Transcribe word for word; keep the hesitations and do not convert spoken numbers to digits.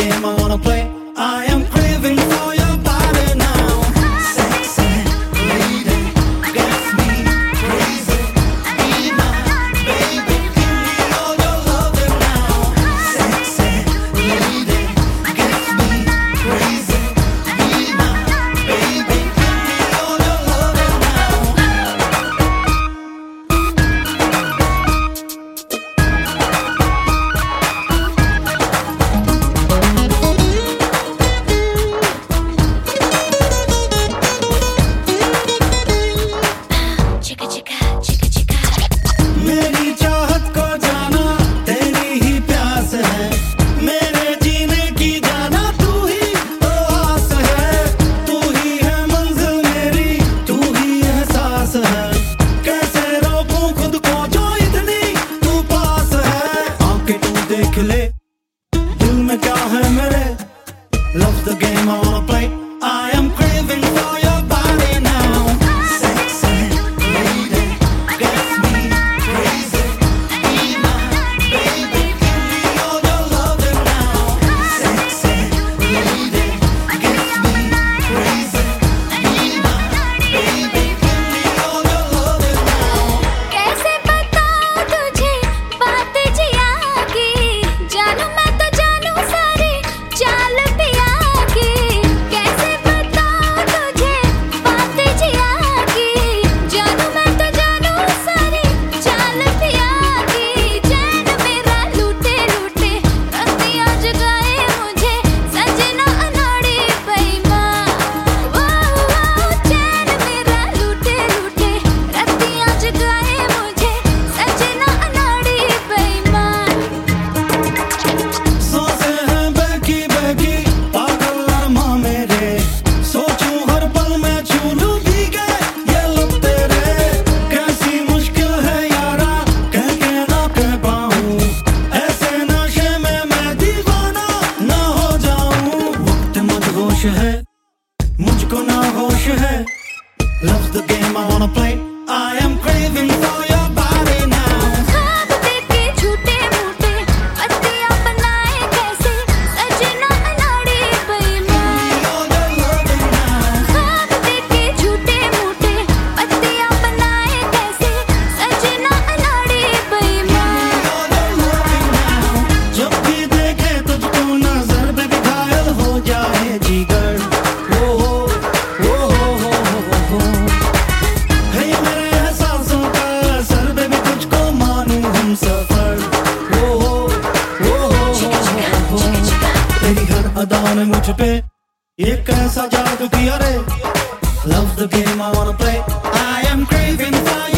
game I wanna play. I am craving for your body now. Sexy lady, gets me crazy. Be my baby, give me all your loving now. Sexy lady, gets me crazy. Be my baby, give me all your loving now. चिका चिका चिका चिका मेरी चाहत को जाना तेरी ही प्यास है, मेरे जीने की जाना तू ही तो आस है। तू ही है मंजिल मेरी, तू ही एहसास है। कैसे रोकूं खुद को जो इतनी तू पास है। आंखें तू देख ले दिल में क्या है मेरे। Love the game I wanna play. I am craving for your body now. Sexy lady, gets me crazy. Be my baby, give me all your loving now. Sexy lady, gets me crazy. Be my baby, give me all your loving now. कैसे बताऊं तुझे बात जिया की, जानू मैं तो जानू सारी चाल पिया की। कैसे बताऊं तुझे बात जिया की, जानू मैं तो जानू सारी चाल पिया की। चैन मेरा लूटे लूटे रतियां जगाए मुझे सजना अनाड़ी बेईमान। वाह वाह चैन मेरा लूटे लूटे रतियां जगाए मुझे सजना अनाड़ी बेईमान। सांसें हैं बहकी बहकी पागल अरमा मेरे। सोचूं हर पल में छू लूं भीगे ये लब तेरे। कैसी मुश्किल है यारा कह के ना कह पाऊं। ऐसे नशे में मैं दीवाना ना हो जाऊं। वक्त मदहोश है मुझको ना होश है। Love's the game I wanna play. I am craving for your body now. ख्वाब देखे झूठे मूठे पत्तियां बनाए कैसे सजना अनाड़ी बेईमान। All your loving now. ख्वाब देखे झूठे मूठे पत्तियां बनाए कैसे सजना अनाड़ी बेईमान। All your loving now. जब भी देखे तुझको नजर पे भी घायल हो जाए जिगर। ओ हो ओ हो हो हो हो है ये मेरे एहसासों का असर बेबी तुझको मानूं हम सफर। ओ हो ओ हो हो हो तेरी हर अदा ने मुझ पे ये कैसा जादू किया रे। Love the game I wanna play. I am craving for you.